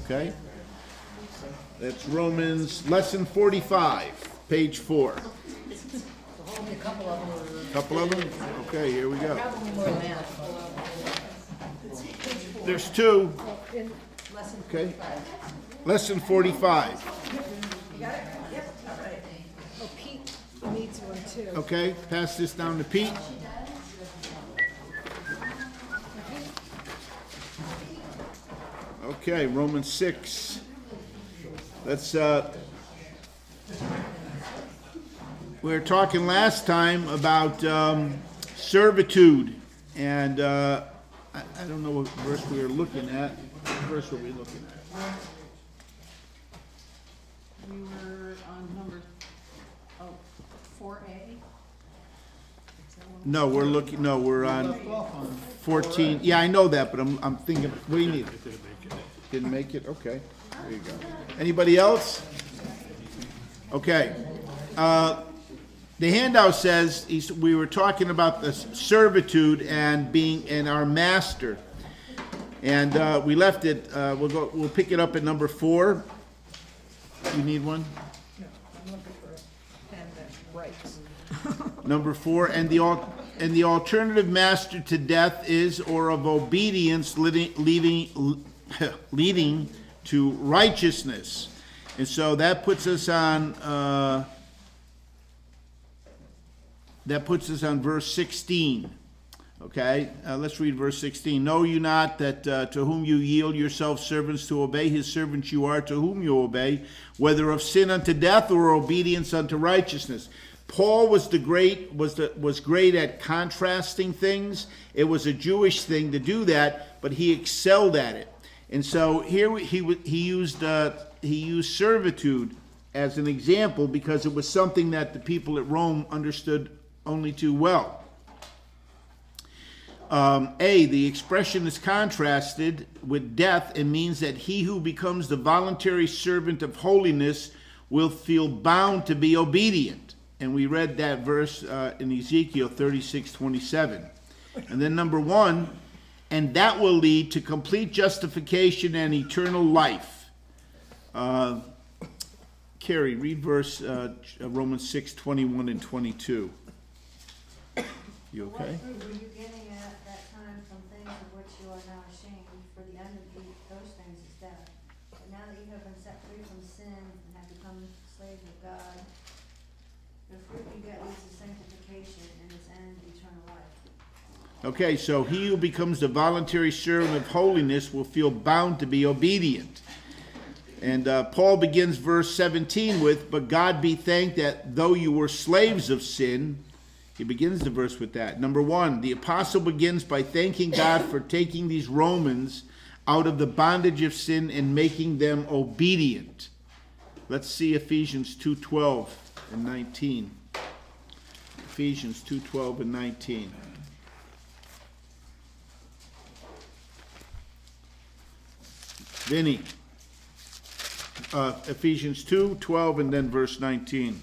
Okay? That's Romans, lesson 45, page 4. Only a couple of them were. Couple of them? Okay, here we go. Probably more than that. There's two. In lesson Okay. 45. Lesson 45. You got it? Yep, all right. Oh, Pete needs one too. Okay, pass this down to Pete. Okay, Romans 6. Let's, we were talking last time about servitude, and I don't know what verse we were looking at. What verse were we looking at? We were on number, 4A. No, we're on 14. Yeah, I know that, but I'm thinking, what do you need? Didn't make it? Okay, there you go. Anybody else? Okay. The handout says, we were talking about the servitude and being in our master. And we left it, we'll pick it up at number 4. You need one? No, I'm looking for a pen that writes. Number 4, and the alternative master to death is, or of obedience leading to righteousness. And so that puts us on verse 16. Okay, let's read verse 16. Know you not that to whom you yield yourselves servants to obey, his servants you are to whom you obey, whether of sin unto death or obedience unto righteousness. Paul was great at contrasting things. It was a Jewish thing to do that, but he excelled at it. And so here he used servitude as an example because it was something that the people at Rome understood only too well. The expression is contrasted with death and means that he who becomes the voluntary servant of holiness will feel bound to be obedient. And we read that verse in Ezekiel 36:27. And then number 1, and that will lead to complete justification and eternal life. Carrie, read verse Romans 6:21 and 22. You okay? What fruit were you getting at that time from things of which you are now ashamed? For the end of those things is death. But now that you have been set free from sin and have become slaves of God, the fruit you get leads to sanctification and its end eternal life. Okay, so he who becomes the voluntary servant of holiness will feel bound to be obedient. And Paul begins verse 17 with, but God be thanked that though you were slaves of sin. He begins the verse with that. Number 1, the apostle begins by thanking God for taking these Romans out of the bondage of sin and making them obedient. Let's see Ephesians 2:12 and 19. Ephesians 2:12 and 19. Vinny. Ephesians 2:12 and then verse 19.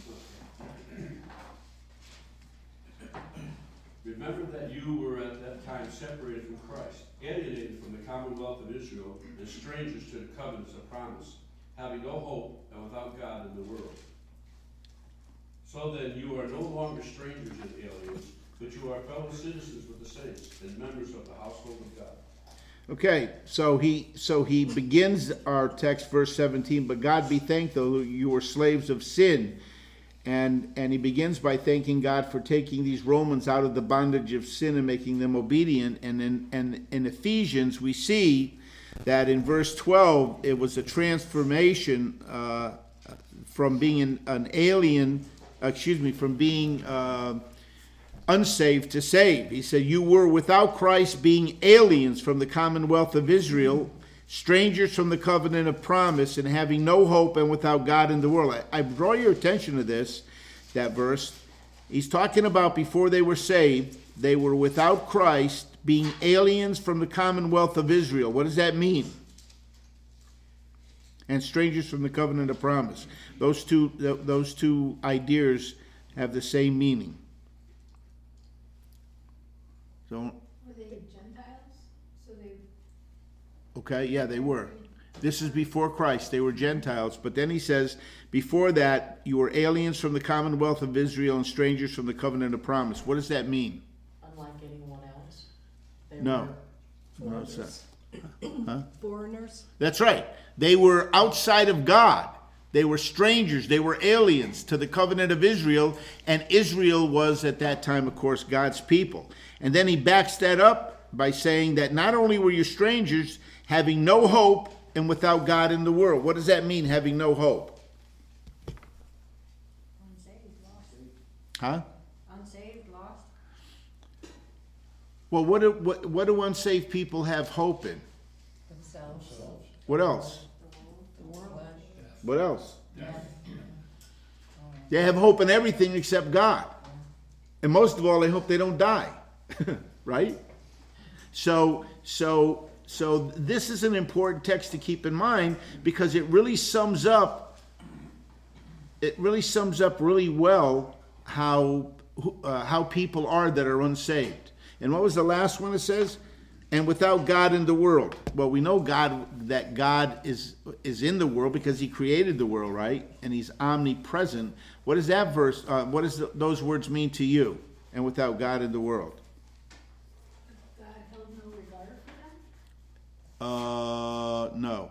Remember that you were at that time separated from Christ, alienated from the commonwealth of Israel, and strangers to the covenants of promise, having no hope and without God in the world. So then you are no longer strangers and aliens, but you are fellow citizens with the saints and members of the household of God. Okay, so he begins our text, verse 17, but God be thanked though you were slaves of sin. And he begins by thanking God for taking these Romans out of the bondage of sin and making them obedient. And in Ephesians, we see that in verse 12, it was a transformation from being an alien, from being unsaved to saved. He said, you were without Christ, being aliens from the commonwealth of Israel, strangers from the covenant of promise, and having no hope and without God in the world. I draw your attention to that verse. He's talking about before they were saved, they were without Christ, being aliens from the commonwealth of Israel. What does that mean? And strangers from the covenant of promise. Those two ideas have the same meaning. So, Were they Gentiles? So they. okay, yeah, they were. This is before Christ. They were Gentiles. But then he says, before that, you were aliens from the commonwealth of Israel and strangers from the covenant of promise. What does that mean? Unlike anyone else. They No. were No, it's not. Foreigners? That's right. They were outside of God. They were strangers. They were aliens to the covenant of Israel. And Israel was, at that time, of course, God's people. And then he backs that up by saying that not only were you strangers, having no hope and without God in the world. What does that mean, having no hope? Unsaved, lost. Huh? Unsaved, lost. Well, what do unsaved people have hope in? themselves. What else? The world. What else? They have hope in everything except God. And most of all, they hope they don't die. Right? So this is an important text to keep in mind because it really sums up really well how people are that are unsaved. And what was the last one it says? And without God in the world. Well, we know that God is in the world because he created the world, right? And he's omnipresent. What does that verse, what does those words mean to you? And without God in the world. God held no regard for them? No.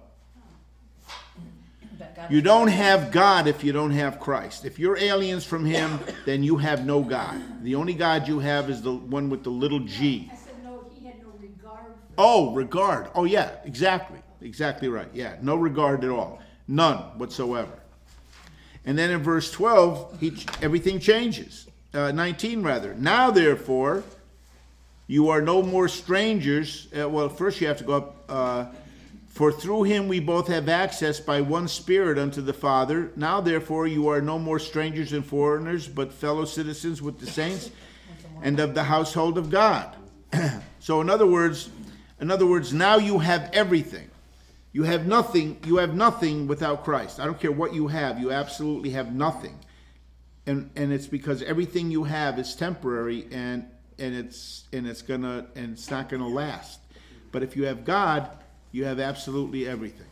That God You don't have God if you don't have Christ. If you're aliens from him, then you have no God. The only God you have is the one with the little g. I said, no, he had no regard for them. Oh, regard. Oh, yeah, exactly. Exactly right. Yeah, no regard at all. None whatsoever. And then in verse 12, everything changes. 19 rather. Now, therefore, you are no more strangers. Well, first you have to go up. For through him we both have access by one Spirit unto the Father. Now, therefore, you are no more strangers and foreigners, but fellow citizens with the saints and of the household of God. So, in other words, now you have everything. You have nothing without Christ. I don't care what you have. You absolutely have nothing. And it's because everything you have is temporary and it's not gonna last. But if you have God, you have absolutely everything.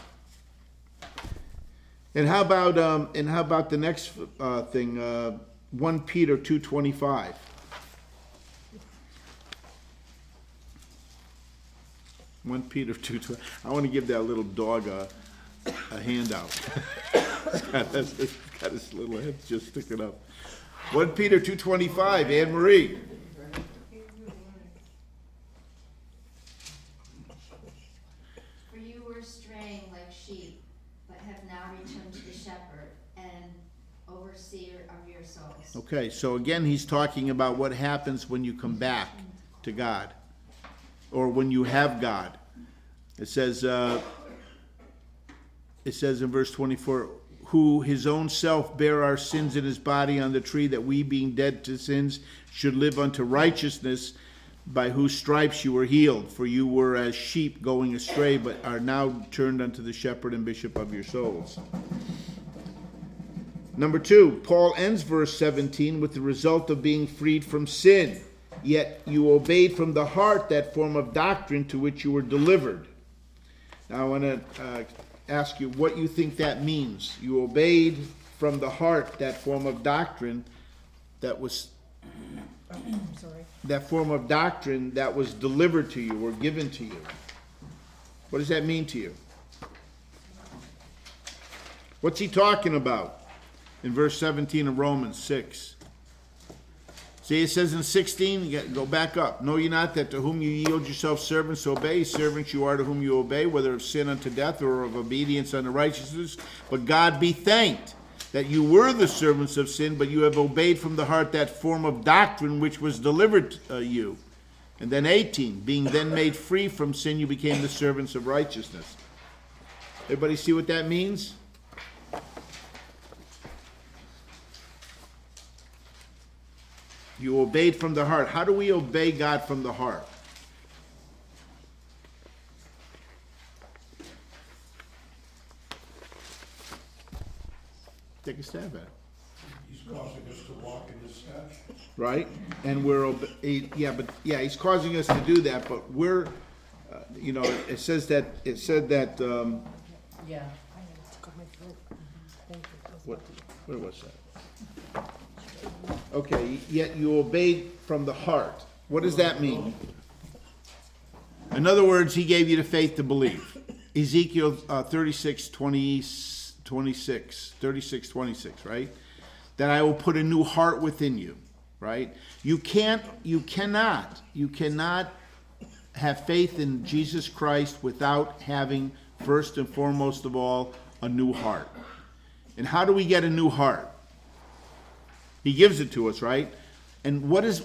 And how about the next thing? 1 Peter 2:25. Peter 2:20. I want to give that little dog a handout. It's got his little head just sticking up. 1 Peter 2:25. Anne Marie. For you were straying like sheep, but have now returned to the shepherd and overseer of your souls. Okay, so again, he's talking about what happens when you come back to God, or when you have God. It says in verse 24, who his own self bare our sins in his body on the tree, that we, being dead to sins, should live unto righteousness, by whose stripes you were healed. For you were as sheep going astray, but are now turned unto the shepherd and bishop of your souls. Number 2, Paul ends verse 17 with the result of being freed from sin. Yet you obeyed from the heart that form of doctrine to which you were delivered. Now I want to ask you what you think that means. You obeyed from the heart that form of doctrine that was delivered to you or given to you. What does that mean to you? What's he talking about in verse 17 of Romans 6? See, it says in 16, go back up. Know ye not that to whom you yield yourselves servants to obey, servants you are to whom you obey, whether of sin unto death or of obedience unto righteousness. But God be thanked that you were the servants of sin, but you have obeyed from the heart that form of doctrine which was delivered you. And then 18, being then made free from sin, you became the servants of righteousness. Everybody see what that means? You obeyed from the heart. How do we obey God from the heart? Take a stab at it. He's causing us to walk in his statutes. Right? And he's causing us to do that, but we're it said that, Yeah. where was that? Okay, yet you obeyed from the heart. What does that mean? In other words, he gave you the faith to believe. Ezekiel 36:26, right? That I will put a new heart within you, right? You cannot have faith in Jesus Christ without having, first and foremost of all, a new heart. And how do we get a new heart? He gives it to us, right? And what's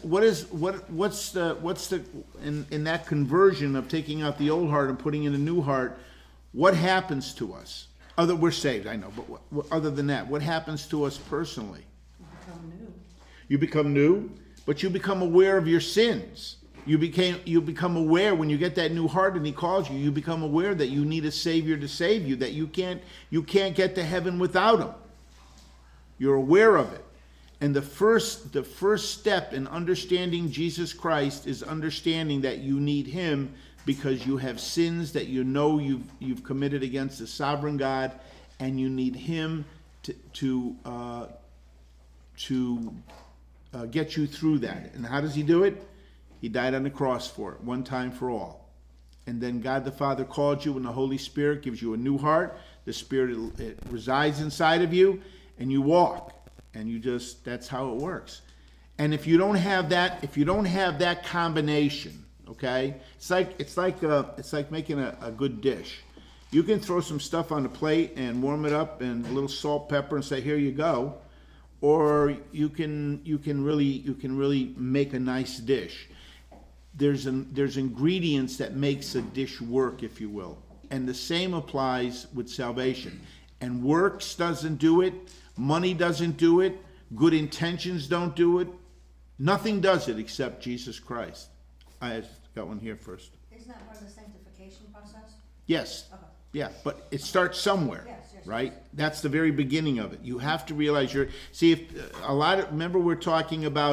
the in that conversion of taking out the old heart and putting in a new heart, what happens to us? We're saved, I know, but other than that, what happens to us personally? Become new. You become new, but you become aware of your sins. You become aware when you get that new heart and he calls you, you become aware that you need a Savior to save you, that you can't get to heaven without him. You're aware of it. And the first step in understanding Jesus Christ is understanding that you need him because you have sins that you know you've committed against the sovereign God, and you need him to get you through that. And how does he do it? He died on the cross for it, one time for all. And then God the Father called you, and the Holy Spirit gives you a new heart. The Spirit it resides inside of you, and you walk. And that's how it works. And if you don't have that combination, okay, it's like making a good dish. You can throw some stuff on the plate and warm it up and a little salt, pepper, and say, here you go. Or you can really make a nice dish. There's ingredients that makes a dish work, if you will. And the same applies with salvation. And works doesn't do it. Money doesn't do it. Good intentions don't do it. Nothing does it except Jesus Christ. I got one here first. Isn't that part of the sanctification process? Yes. Okay. Yeah, but it starts somewhere, Yes, yes, right? That's the very beginning of it. You have to realize remember we were talking in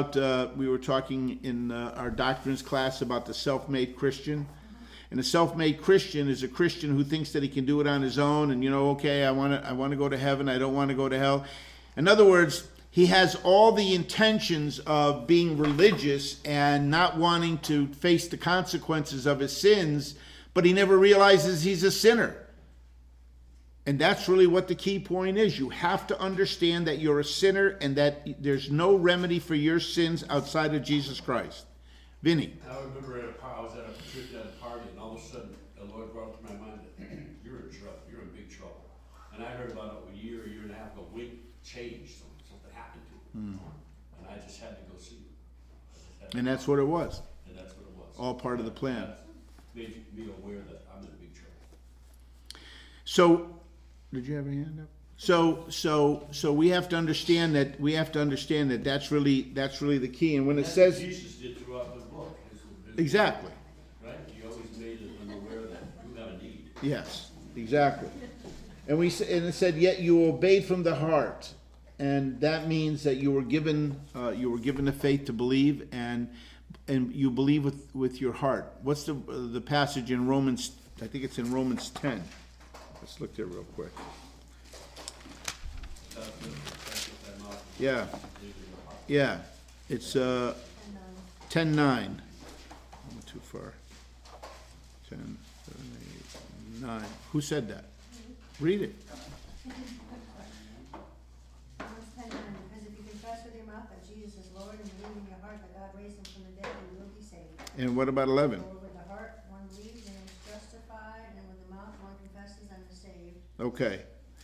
our doctrines class about the self-made Christian? And a self-made Christian is a Christian who thinks that he can do it on his own, and okay, I want to go to heaven, I don't want to go to hell. In other words, he has all the intentions of being religious and not wanting to face the consequences of his sins, but he never realizes he's a sinner. And that's really what the key point is. You have to understand that you're a sinner and that there's no remedy for your sins outside of Jesus Christ. Vinny. I remember I was at a party, and all of a sudden the Lord brought to my mind that you're in trouble, you're in big trouble. And I heard about a year and a half ago, Wink changed, something happened to him. And I just had to go see him. And that's what it was. And that's what it was. All part of the plan. That made me aware that I'm in big trouble. So, did you have a hand up? So we have to understand that that's really the key. And when it That's says what Jesus did throughout the book. exactly. Right? He always made them aware that you have a need. Yes, exactly. And it said, yet you obeyed from the heart, and that means that you were given the faith to believe, and you believe with your heart. What's the passage in Romans? I think it's in Romans 10. Let's look there real quick. Yeah, it's 10:9. I went too far. 10, 7, 8, 9. Who said that? Read it. Romans 10:9, because if you confess with your mouth that Jesus is Lord and believe in your heart that God raised him from the dead, you will be saved. And what about 11? For with the heart one believes and is justified, and with the mouth one confesses and is saved. Okay.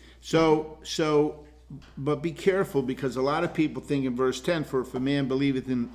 But be careful, because a lot of people think in verse 10, for if a man believeth in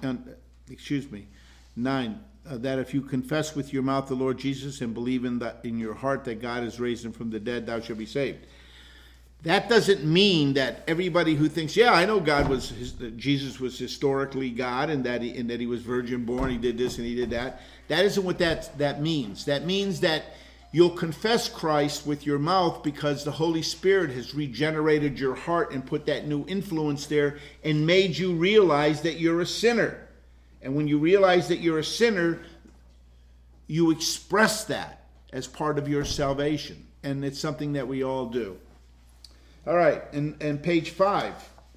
9, that if you confess with your mouth the Lord Jesus and believe in your heart that God has raised him from the dead, thou shalt be saved. That doesn't mean that everybody who thinks, yeah, I know Jesus was historically God, and that he was virgin born, he did this and he did that. That isn't what that means. That means that you'll confess Christ with your mouth because the Holy Spirit has regenerated your heart and put that new influence there and made you realize that you're a sinner. And when you realize that you're a sinner, you express that as part of your salvation. And it's something that we all do. All right, and page 5.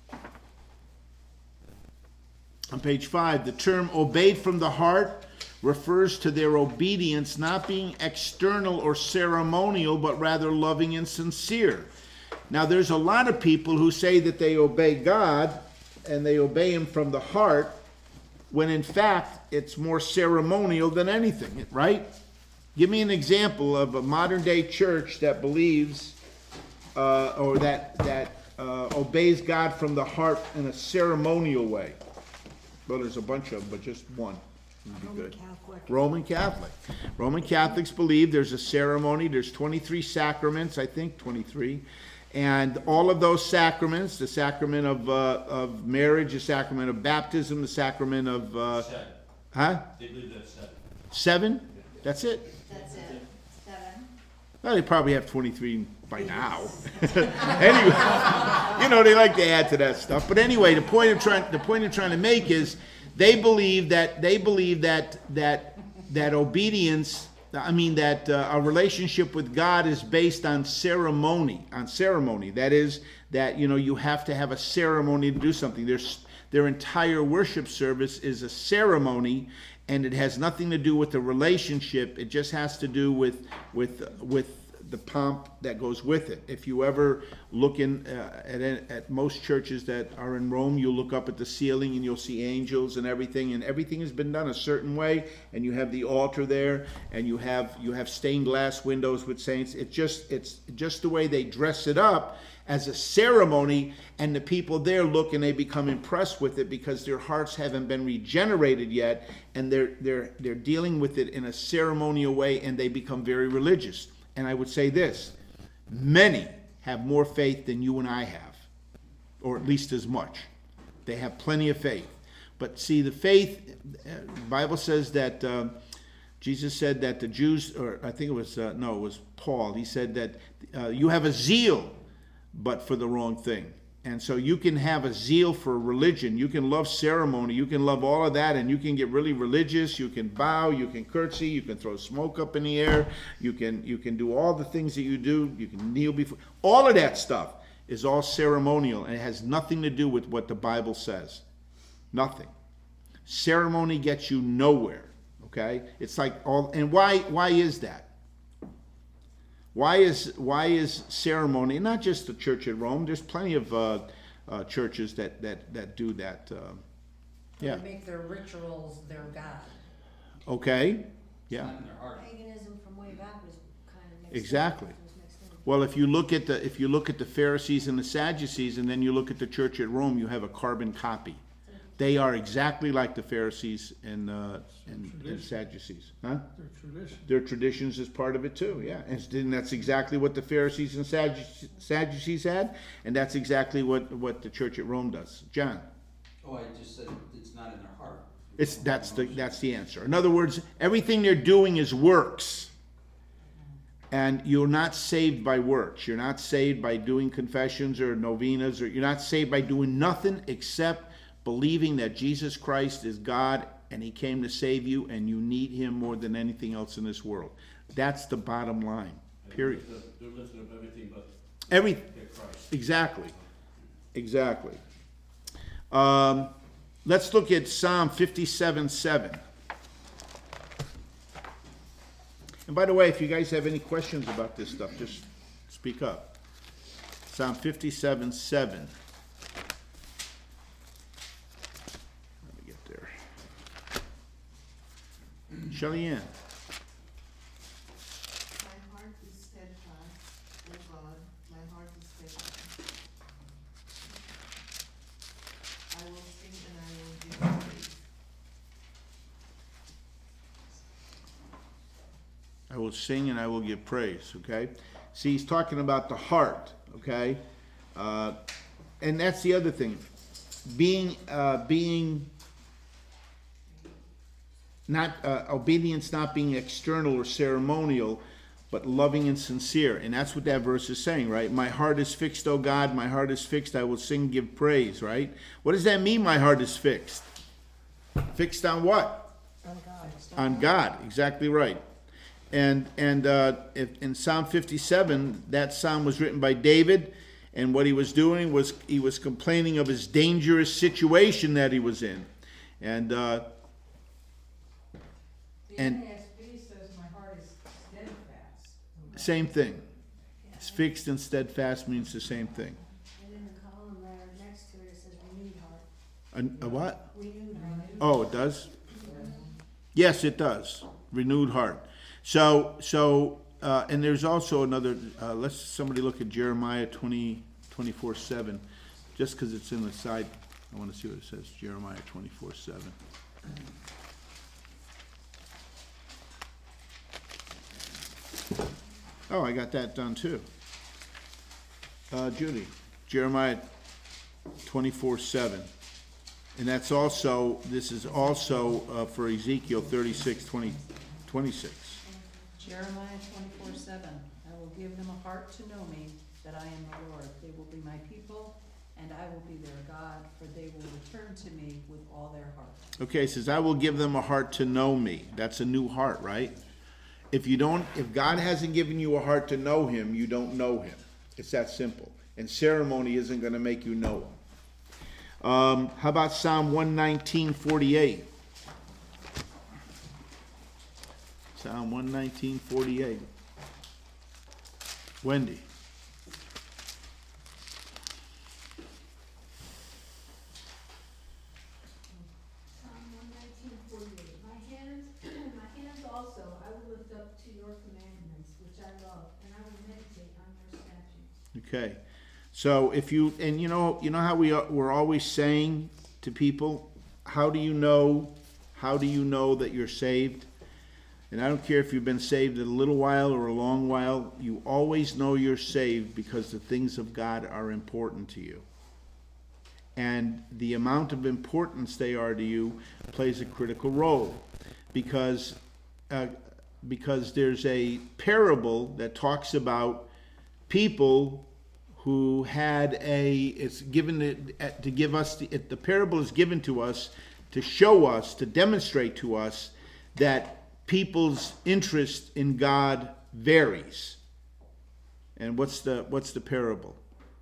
On page 5, the term obeyed from the heart refers to their obedience not being external or ceremonial, but rather loving and sincere. Now, there's a lot of people who say that they obey God and they obey Him from the heart, when in fact it's more ceremonial than anything, right? Give me an example of a modern day church that believes or that obeys God from the heart in a ceremonial way. Well, there's a bunch of them, but just one would be good. Roman Catholic. Roman Catholics believe there's a ceremony. There's 23 sacraments, I think 23. And all of those sacraments, the sacrament of marriage, the sacrament of baptism, the sacrament of... 7. Huh? They believe that's 7. 7? That's it? That's it. 7. Well, they probably have 23 by now. Anyway, they like to add to that stuff. But anyway, the point I'm trying to make is they believe that obedience, that a relationship with God is based on ceremony. That is, that you have to have a ceremony to do something. Their entire worship service is a ceremony, and it has nothing to do with the relationship. It just has to do with the pomp that goes with it. If you ever look at most churches that are in Rome, you'll look up at the ceiling and you'll see angels and everything has been done a certain way, and you have the altar there, and you have stained glass windows with saints. It's just the way they dress it up as a ceremony, and the people there look and they become impressed with it because their hearts haven't been regenerated yet, and they're dealing with it in a ceremonial way, and they become very religious. And I would say this: many have more faith than you and I have, or at least as much. They have plenty of faith. But see, the faith, the Bible says that Jesus said that the Jews, or I think it was Paul, he said that you have a zeal, but for the wrong thing. And so you can have a zeal for religion, you can love ceremony, you can love all of that, and you can get really religious, you can bow, you can curtsy, you can throw smoke up in the air, you can do all the things that you do, you can kneel before. All of that stuff is all ceremonial, and it has nothing to do with what the Bible says. Nothing. Ceremony gets you nowhere, okay? It's like and why is that? Why is ceremony, not just the Church at Rome, there's plenty of churches that do that. Yeah. They make their rituals their God. Okay. Yeah. Paganism from way back was kind of mixed Exactly. in. It was mixed in. Well, if you look at the Pharisees and the Sadducees, and then you look at the Church at Rome, you have a carbon copy. They are exactly like the Pharisees and Sadducees. Huh? Their tradition. Their traditions is part of it too, yeah. And that's exactly what the Pharisees and Sadducees had, and that's exactly what the Church at Rome does. John? Oh, I just said it's not in their heart. That's the answer. In other words, everything they're doing is works. And you're not saved by works. You're not saved by doing confessions or novenas, or you're not saved by doing nothing except believing that Jesus Christ is God and He came to save you, and you need Him more than anything else in this world. That's the bottom line. Period. They're lifting up everything but Christ. Exactly. Let's look at Psalm 57:7. And by the way, if you guys have any questions about this stuff, just speak up. Psalm 57:7. Shelley-Ann. My heart is steadfast, O God, my heart is steadfast. I will sing and I will give praise. I will sing and I will give praise, okay? See, he's talking about the heart, okay? And that's the other thing. Being not obedience not being external or ceremonial, but loving and sincere. And that's what that verse is saying, right? My heart is fixed, O God, my heart is fixed, I will sing, give praise, right? What does that mean, my heart is fixed? Fixed on what? On God. On God, exactly right. And if in Psalm 57, that psalm was written by David, and what he was doing was he was complaining of his dangerous situation that he was in. And The NASB says my heart is steadfast. same thing. It's fixed and steadfast means the same thing. And in the column there next to it, it says renewed heart. A what? Renewed heart. Oh, it does? Yes, it does. Renewed heart. So, and there's also another, let's somebody look at Jeremiah 24:7, just because it's in the side. I want to see what it says, Jeremiah 24:7. Oh, I got that done too. Judy, Jeremiah 24:7. And that's also, this is also for Ezekiel 36:26. Jeremiah 24:7. I will give them a heart to know me, that I am the Lord. They will be my people, and I will be their God, for they will return to me with all their heart. Okay, it says, I will give them a heart to know me. That's a new heart, right? If God hasn't given you a heart to know him, you don't know him. It's that simple. And ceremony isn't going to make you know him. How about Psalm 119:48? Psalm 119:48. Wendy. Psalm 119:48. My hands also I will lift up to your commandments, which I love, and I will meditate on your statutes. Okay. So if you, and you know how we're always saying to people, how do you know that you're saved? And I don't care if you've been saved a little while or a long while, you always know you're saved because the things of God are important to you. And the amount of importance they are to you plays a critical role, because there's a parable that talks about people who had it's given to give us, the parable is given to us to show us, to demonstrate to us that people's interest in God varies. And what's the parable?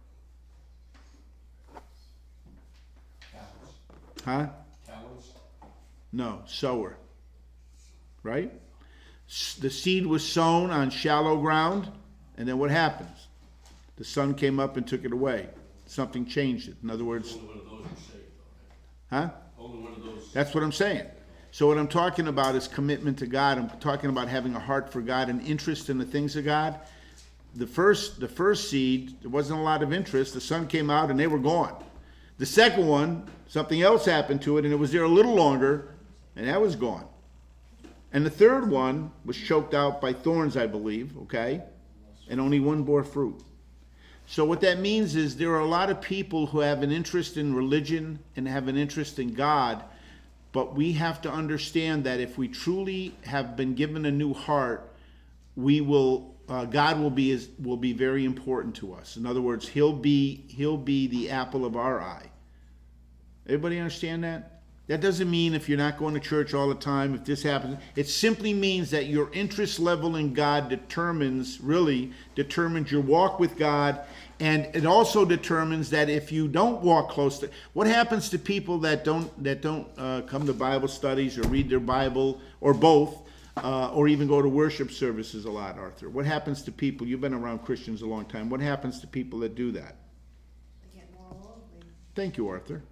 Huh? Talents? No, sower. Right? The seed was sown on shallow ground, and then what happens? The sun came up and took it away. Something changed it. In other words, Only one of those are saved, though, right? huh? Only one of those. That's what I'm saying. So what I'm talking about is commitment to God. I'm talking about having a heart for God and interest in the things of God. The first seed, there wasn't a lot of interest. The sun came out and they were gone. The second one, something else happened to it and it was there a little longer and that was gone. And the third one was choked out by thorns, I believe, okay? And only one bore fruit. So what that means is there are a lot of people who have an interest in religion and have an interest in God, but we have to understand that if we truly have been given a new heart, God will be very important to us. In other words, He'll be the apple of our eye. Everybody understand that? That doesn't mean if you're not going to church all the time, if this happens, it simply means that your interest level in God determines your walk with God, and it also determines that if you don't walk close to, what happens to people that don't come to Bible studies or read their Bible or both, or even go to worship services a lot, Arthur? What happens to people? You've been around Christians a long time. What happens to people that do that? They get more worldly. Thank you, Arthur.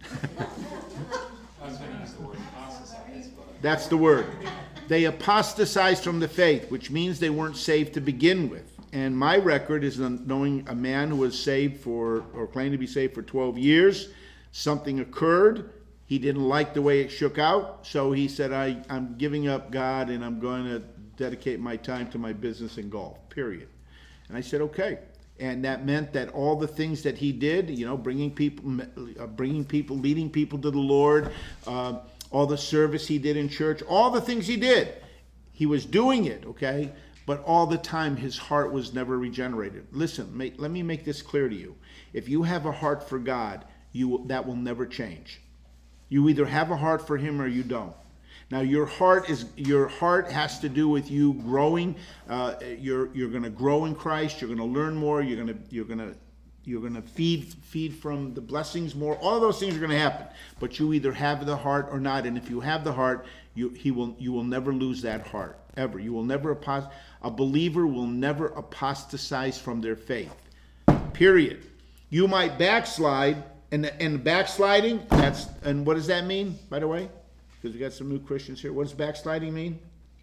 I was going to use the word apostatize, but That's the word. They apostatized from the faith, which means they weren't saved to begin with. And my record is knowing a man who was saved or claimed to be saved for 12 years. Something occurred. He didn't like the way it shook out. So he said, I'm giving up God and I'm going to dedicate my time to my business and golf, period. And I said, okay. And that meant that all the things that he did, bringing people, leading people to the Lord, all the service he did in church, all the things he did, he was doing it, okay? But all the time, his heart was never regenerated. Listen, let me make this clear to you. If you have a heart for God, that will never change. You either have a heart for him or you don't. Now your heart has to do with you growing. You're going to grow in Christ. You're going to learn more. You're going to feed from the blessings more. All of those things are going to happen. But you either have the heart or not. And if you have the heart, you will never lose that heart ever. You will never a believer will never apostatize from their faith. Period. You might backslide, and backsliding, and what does that mean, by the way? Because we got some new Christians here. What does backsliding mean?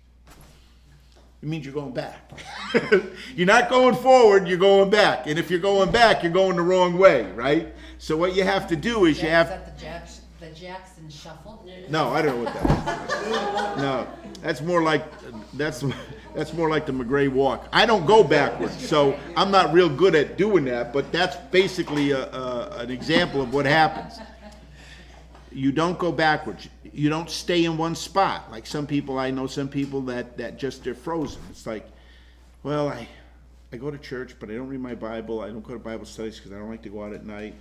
It means you're going back. You're not going forward, you're going back. And if you're going back, you're going the wrong way, right? So what you have to do is Is that the Jackson Shuffle? No, I don't know what that is. No, that's more like the McGray Walk. I don't go backwards, so I'm not real good at doing that, but that's basically an example of what happens. You don't go backwards. You don't stay in one spot. Like some people, I know some people that just, they're frozen. It's like, well, I go to church, but I don't read my Bible. I don't go to Bible studies because I don't like to go out at night.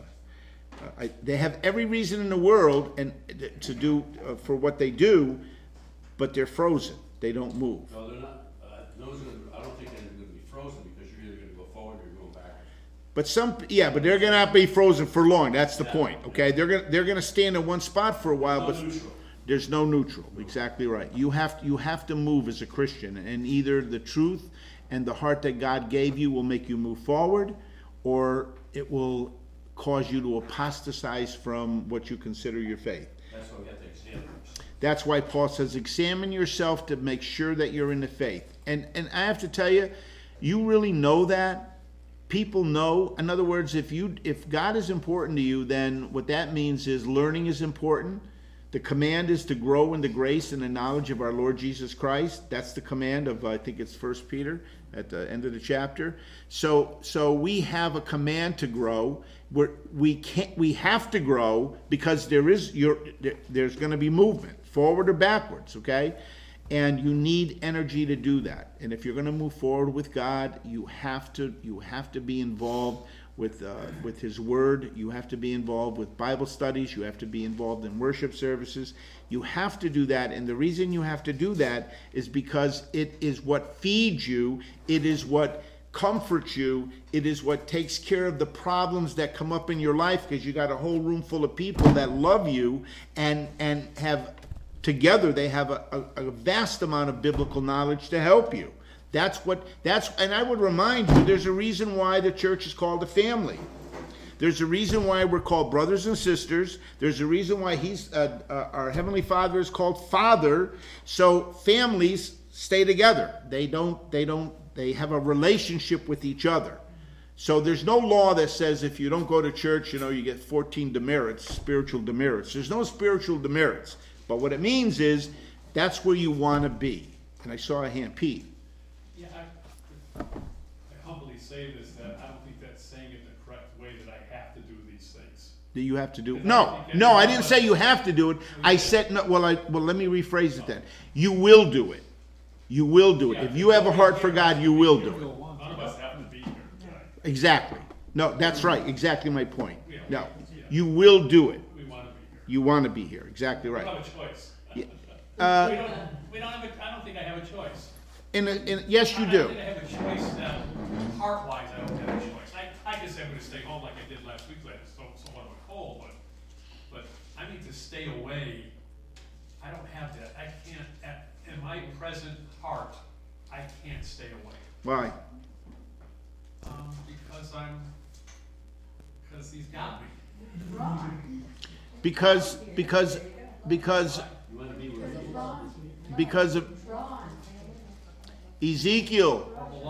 They have every reason in the world and to do for what they do, but they're frozen. They don't move. No, they're not. I don't think they're going to be frozen because you're either going to go forward or go back. But they're going to not be frozen for long. That's the point. Okay, they're going to stand in one spot for a while, but there's no neutral. Exactly right. You have to move as a Christian, and either the truth and the heart that God gave you will make you move forward, or it will cause you to apostatize from what you consider your faith. That's why we have to examine ourselves. That's why Paul says, examine yourself to make sure that you're in the faith. And I have to tell you, you really know that. People know. In other words, if God is important to you, then what that means is learning is important. The command is to grow in the grace and the knowledge of our Lord Jesus Christ. That's the command of, I think it's 1 Peter at the end of the chapter. So we have a command to grow. We have to grow because there's going to be movement, forward or backwards, okay? And you need energy to do that. And if you're going to move forward with God, you have to be involved with His Word. You have to be involved with Bible studies. You have to be involved in worship services. You have to do that. And the reason you have to do that is because it is what feeds you. It is what comforts you. It is what takes care of the problems that come up in your life, because you got a whole room full of people that love you and have together they have a vast amount of biblical knowledge to help you. And I would remind you, there's a reason why the church is called a family. There's a reason why we're called brothers and sisters. There's a reason why our Heavenly Father is called Father. So families stay together. They have a relationship with each other. So there's no law that says if you don't go to church, you get 14 demerits, spiritual demerits. There's no spiritual demerits. But what it means is that's where you want to be. And I saw a hand. Pete. Yeah, I humbly say this, that I don't think that's saying it the correct way, that I have to do these things. That you have to do? No, I didn't say you have to do it. I said, no. Well, let me rephrase it then. You will do it. You will do it. If you have a heart for God, you will do it. None of us have to be here tonight. Exactly. No, that's right. Exactly my point. No, you will do it. We want to be here. You want to be here. Exactly right. We don't have a choice. Yeah. We don't have I don't think I have a choice. Yes, you do. I don't think I have a choice. Heart-wise, I don't have a choice. I guess I'm going to stay home like I did last week. I was somewhat of a cold, but I need to stay away. I don't have that. I can't. In my present heart, I can't stay away. Why? Because He's got me. Because of Ezekiel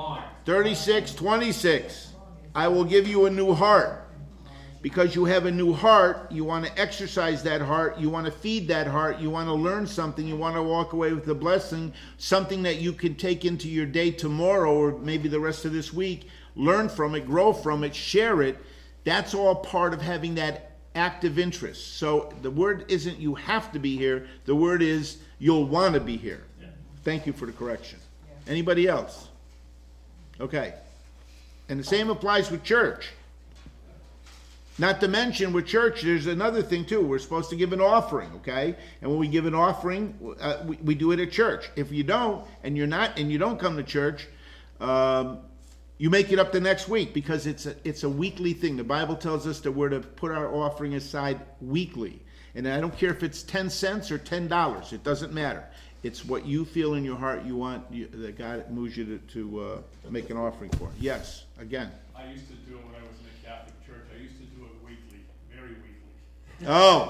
36:26, I will give you a new heart. Because you have a new heart, you want to exercise that heart, you want to feed that heart, you want to learn something, you want to walk away with a blessing, something that you can take into your day tomorrow or maybe the rest of this week, learn from it, grow from it, share it. That's all part of having that active interest. So the word isn't you have to be here, the word is you'll want to be here. Yeah. Thank you for the correction. Anybody else? Okay. And the same applies with church. Not to mention with church, there's another thing too. We're supposed to give an offering, okay? And when we give an offering, we do it at church. If you don't, and you don't come to church, you make it up the next week because it's a weekly thing. The Bible tells us that we're to put our offering aside weekly. And I don't care if it's 10 cents or $10. It doesn't matter. It's what you feel in your heart you want, that God moves you to make an offering for. Yes, again. I used to do it when I was in the Catholic Church. I used to do it weekly, very weekly. Oh.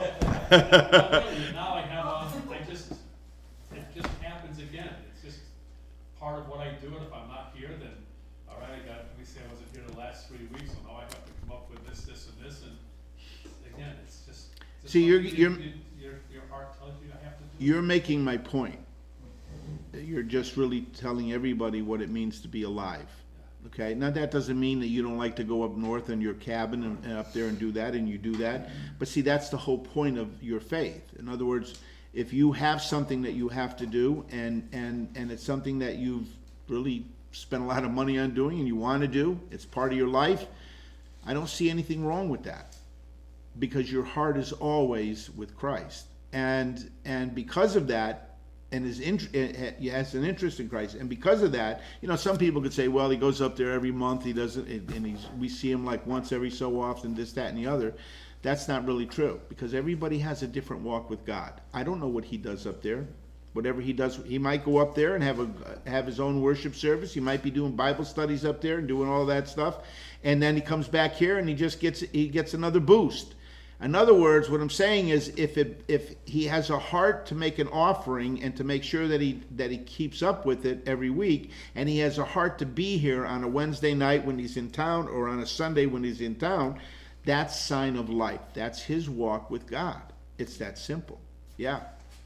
Now I have, it just happens again. It's just part of what I do, and if I'm not here, then, all right, let me say I wasn't here the last 3 weeks, so now I have to come up with this, and this, and again, it's just See, your heart tells you I have to do it. You're making my point. You're just really telling everybody what it means to be alive. Okay, now that doesn't mean that you don't like to go up north in your cabin and up there and do that, and you do that. But see, that's the whole point of your faith. In other words, if you have something that you have to do, and it's something that you've really spent a lot of money on doing and you want to do, it's part of your life, I don't see anything wrong with that. Because your heart is always with Christ. And because of that, and has an interest in Christ, and because of that, some people could say, well, he goes up there every month, he doesn't, and we see him like once every so often, this, that, and the other. That's not really true, because everybody has a different walk with God. I don't know what he does up there. Whatever he does, he might go up there and have his own worship service. He might be doing Bible studies up there and doing all that stuff, and then he comes back here and he gets another boost. In other words, what I'm saying is, if he has a heart to make an offering and to make sure that he keeps up with it every week, and he has a heart to be here on a Wednesday night when he's in town or on a Sunday when he's in town, that's sign of life. That's his walk with God. It's that simple. Yeah.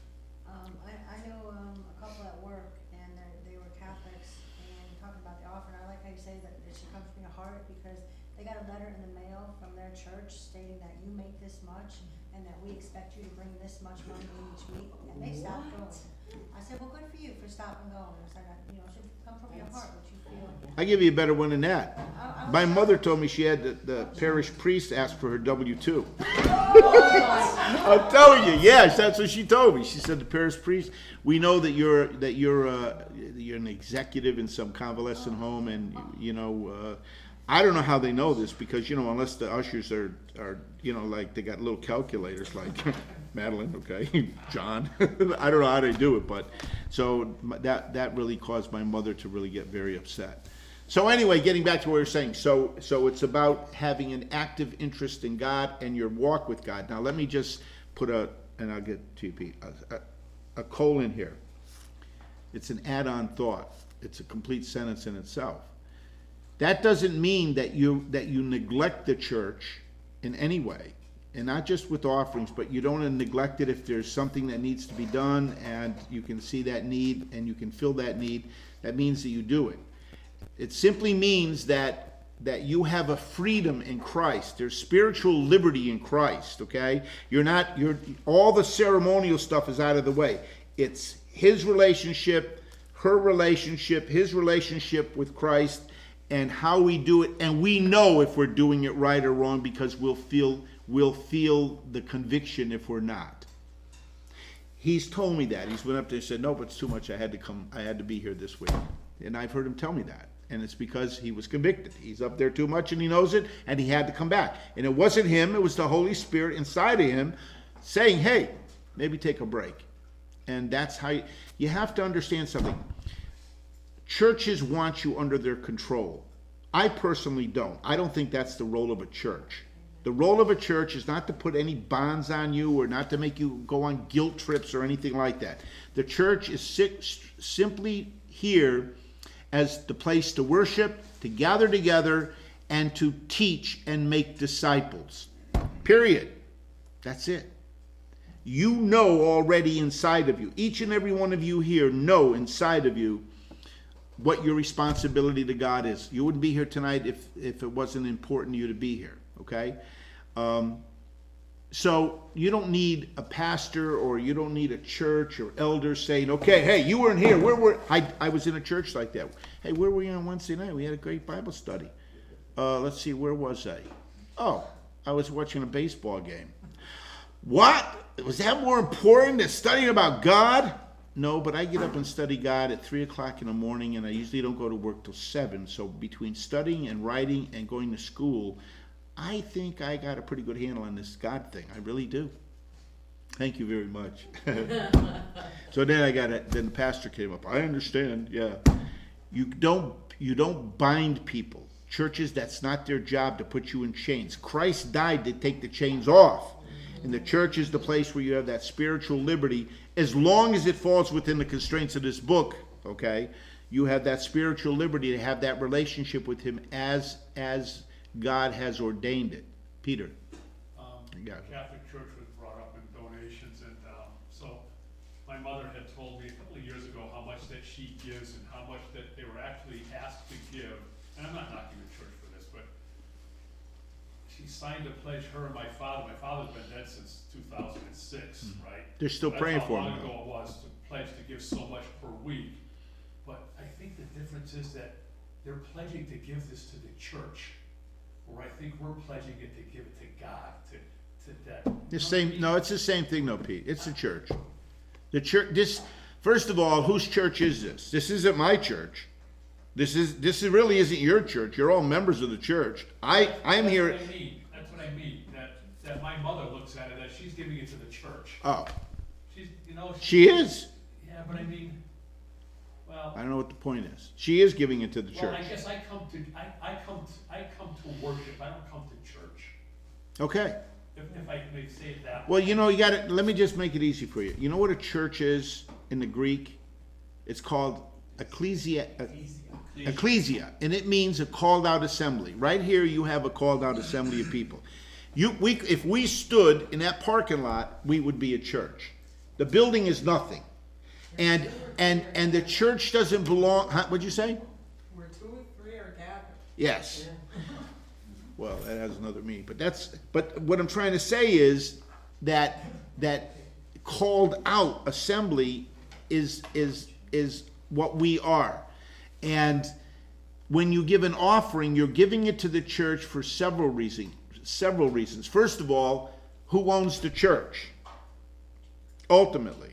I know a couple at work, and they were Catholics, and talking about the offering. I like how you say that it should come from your heart, because they got a letter in the mail from their church stating that you make this much and that we expect you to bring this much money in each week, and they stopped going. I said, well, good for you for stopping going. I said, it should come from your heart, what you feel. I give you a better one than that. My mother told me she had the parish priest ask for her W-2. I'm telling you, yes, that's what she told me. She said, the parish priest, we know that you're an executive in some convalescent home, and I don't know how they know this, because unless the ushers are like they got little calculators like Madeline, okay, John. I don't know how they do it, but so that really caused my mother to really get very upset. So anyway, getting back to what we were saying, so it's about having an active interest in God and your walk with God. Now let me just put and I'll get to you, Pete, a colon here. It's an add-on thought. It's a complete sentence in itself. That doesn't mean that you neglect the church in any way, and not just with offerings, but you don't neglect it if there's something that needs to be done and you can see that need and you can fill that need. That means that you do it. It simply means that you have a freedom in Christ. There's spiritual liberty in Christ, okay? All the ceremonial stuff is out of the way. It's his relationship, her relationship, his relationship with Christ, and how we do it, and we know if we're doing it right or wrong, because we'll feel the conviction if we're not. He's told me that. He's went up there and said, no, but it's too much. I had to be here this week. And I've heard him tell me that. And it's because he was convicted. He's up there too much and he knows it, and he had to come back. And it wasn't him, it was the Holy Spirit inside of him saying, hey, maybe take a break. And that's how you have to understand something. Churches want you under their control. I personally don't. I don't think that's the role of a church. The role of a church is not to put any bonds on you or not to make you go on guilt trips or anything like that. The church is simply here as the place to worship, to gather together, and to teach and make disciples. Period. That's it. You know already inside of you. Each and every one of you here know inside of you what your responsibility to God is. You wouldn't be here tonight if it wasn't important to you to be here, okay? So you don't need a pastor, or you don't need a church or elders saying, okay, hey, you weren't here. Where were I was in a church like that. Hey, where were you on Wednesday night? We had a great Bible study. Let's see, where was I? Oh, I was watching a baseball game. What? Was that more important than studying about God? No, but I get up and study God at 3 o'clock in the morning, and I usually don't go to work till 7. So between studying and writing and going to school, I think I got a pretty good handle on this God thing. I really do. Thank you very much. So then then the pastor came up. I understand, yeah. You don't bind people. Churches, that's not their job to put you in chains. Christ died to take the chains off. And the church is the place where you have that spiritual liberty, as long as it falls within the constraints of this book, okay? You have that spiritual liberty to have that relationship with him as God has ordained it. Peter. Catholic Church was brought up in donations, and so my mother had told me a couple of years ago how much that she gives and how much that they were actually asked to give. And I'm not knocking the church for this, but she signed a pledge, her and my father. My father's been dead since 2006, right? They're still praying for him. That's how long ago it was to pledge to give so much per week. But I think the difference is that they're pledging to give this to the church, where I think we're pledging it to give it to God, to that. No, it's the same thing though, Pete. It's the church. The church, first of all, whose church is this? This isn't my church. This really isn't your church. You're all members of the church. I'm here. That's what I mean. That my mother looks at it as she's giving it to the church. Oh. She is. Yeah, but I mean, well. I don't know what the point is. She is giving it to the church. Well, I guess I come to worship. I don't come to church. Okay. If I may say it that way. Well, you got to, let me just make it easy for you. You know what a church is in the Greek? It's called ecclesia, and it means a called out assembly. Right here you have a called out assembly of people. If we stood in that parking lot, we would be a church. The building is nothing. And the church doesn't belong, what'd you say? Where 2 or 3 are gathered. Yes. Well, that has another meaning, but what I'm trying to say is that called out assembly is what we are. And when you give an offering, you're giving it to the church for several reasons. First of all, who owns the church? Ultimately.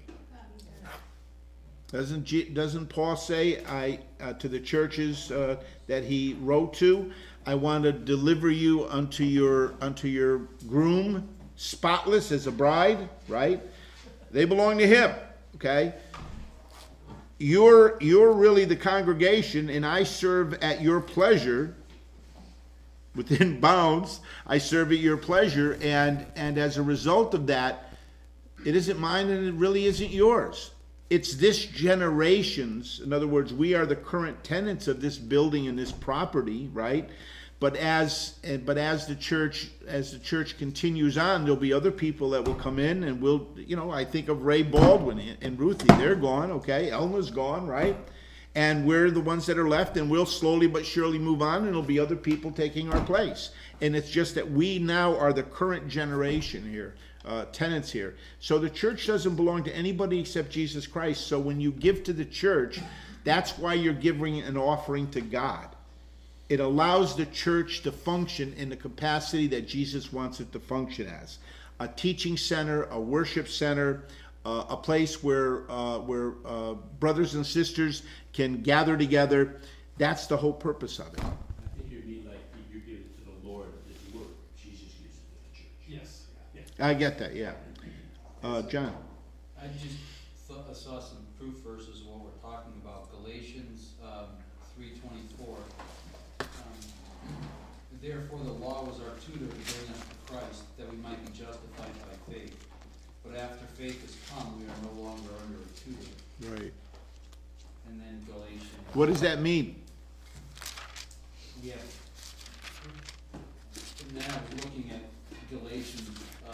Doesn't Paul say to the churches that he wrote to, I want to deliver you unto your groom, spotless as a bride, right? They belong to him, okay? You're really the congregation, and I serve at your pleasure, within bounds. I serve at your pleasure, and as a result of that, it isn't mine and it really isn't yours. It's this generation's. In other words, we are the current tenants of this building and this property, right? But as the church continues on, there'll be other people that will come in, and we'll, I think of Ray Baldwin and Ruthie. They're gone, okay? Elma's gone, right? And we're the ones that are left, and we'll slowly but surely move on, and there'll be other people taking our place. And it's just that we now are the current generation here, tenants here. So the church doesn't belong to anybody except Jesus Christ. So when you give to the church, that's why you're giving an offering to God. It allows the church to function in the capacity that Jesus wants it to function as. A teaching center, a worship center, a place where brothers and sisters can gather together. That's the whole purpose of it. I think you mean like you give it to the Lord, the word. Jesus gives it to the church. Yes. Yeah. I get that, yeah. John? I just saw some proof verses of what we're talking about. Galatians 3:24. Therefore the law was our tutor to bring us to Christ, that we might be justified by faith. But after faith has come, we are no longer under a tutor. Right. And then Galatians. What does that mean? Yeah. And then I was looking at Galatians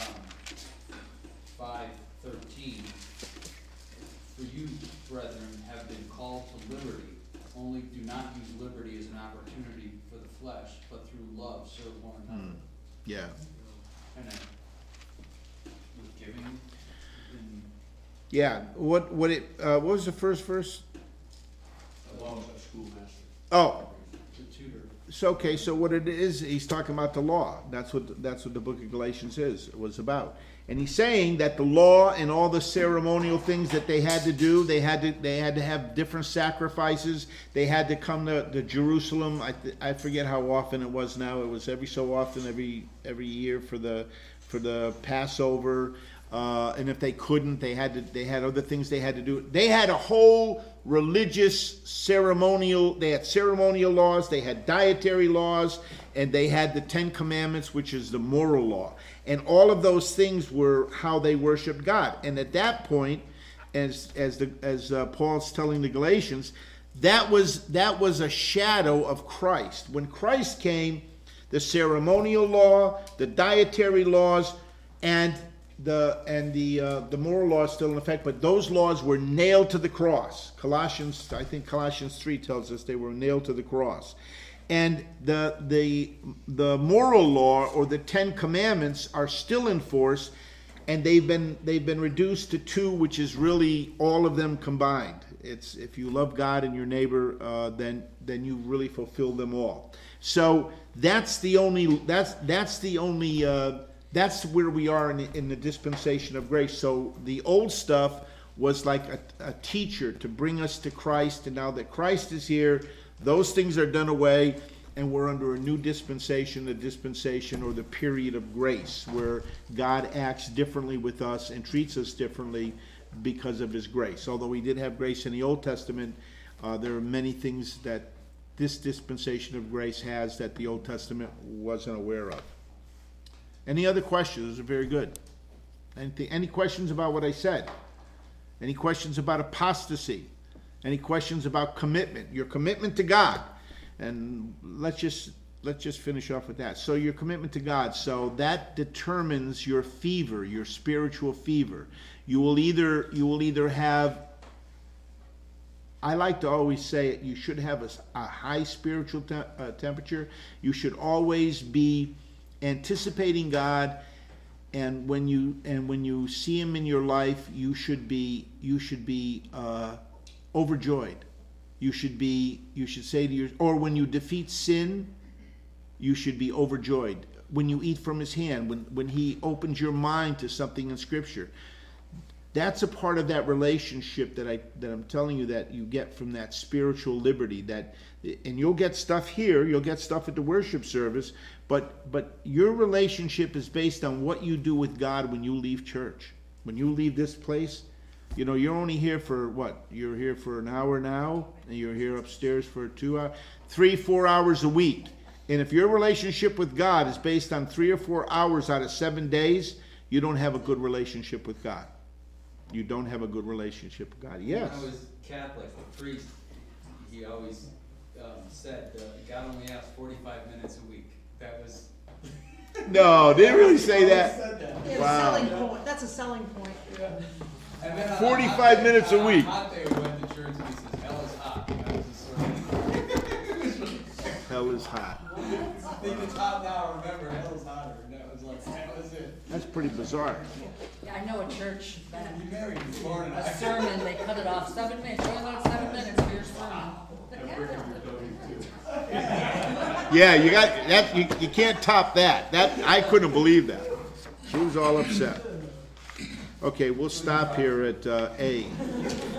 5:13. For you, brethren, have been called to liberty. Only do not use liberty as an opportunity for the flesh, but through love serve one another. Yeah. And then with giving. And Yeah. What was the first verse? The law is our schoolmaster. Oh, the tutor. So, okay, so what it is, he's talking about the law. That's what the book of Galatians was about. And he's saying that the law and all the ceremonial things that they had to do, they had to have different sacrifices. They had to come to Jerusalem. I forget how often it was now. It was every so often, every year for the Passover. And if they couldn't, they had other things they had to do. They had a whole religious ceremonial. They had ceremonial laws. They had dietary laws, and they had the 10 Commandments, which is the moral law. And all of those things were how they worshiped God. And at that point, as Paul's telling the Galatians, that was a shadow of Christ. When Christ came, the ceremonial law, the dietary laws, and the moral law is still in effect, but those laws were nailed to the cross. Colossians 3 tells us they were nailed to the cross. And the moral law, or the 10 Commandments, are still in force, and they've been reduced to 2, which is really all of them combined. It's if you love God and your neighbor, then you really fulfill them all. So that's where we are in the dispensation of grace. So the old stuff was like a teacher to bring us to Christ, and now that Christ is here, those things are done away, and we're under a new dispensation, the dispensation or the period of grace, where God acts differently with us and treats us differently because of his grace. Although we did have grace in the Old Testament, there are many things that this dispensation of grace has that the Old Testament wasn't aware of. Any other questions? Those are very good. Any questions about what I said? Any questions about apostasy? Any questions about commitment? Your commitment to God. And let's just finish off with that. So your commitment to God. So that determines your fever, your spiritual fever. You will either have, I like to always say it, you should have a high spiritual temperature. You should always be anticipating God, and when you see him in your life, you should be overjoyed. You should say to or when you defeat sin, you should be overjoyed. When you eat from his hand, when he opens your mind to something in Scripture, that's a part of that relationship that I'm telling you that you get from that spiritual liberty. And you'll get stuff here, you'll get stuff at the worship service, but your relationship is based on what you do with God when you leave church. When you leave this place, you're only here for what? You're here for an hour now, and you're here upstairs for 2 hours, 3-4 hours a week. And if your relationship with God is based on 3 or 4 hours out of 7 days, you don't have a good relationship with God. You don't have a good relationship with God. Yes. When I was Catholic, the priest, he always said God only asks 45 minutes a week. That was... No, they really say that? Yeah, Wow. selling point. That's a selling point. Yeah. And then 45 minutes a week. On a hot day, we went to church and he says, hell is hot. And that was the sort of... Hell is hot. I think it's hot now, remember, hell is hotter. And that was it. That's pretty bizarre. Yeah, I know a church that, You married before and a sermon, they cut it off 7 minutes, only about 7 minutes for your sermon. Yeah, you got that. You can't top that. I couldn't believe that. She was all upset. Okay, we'll stop here at A.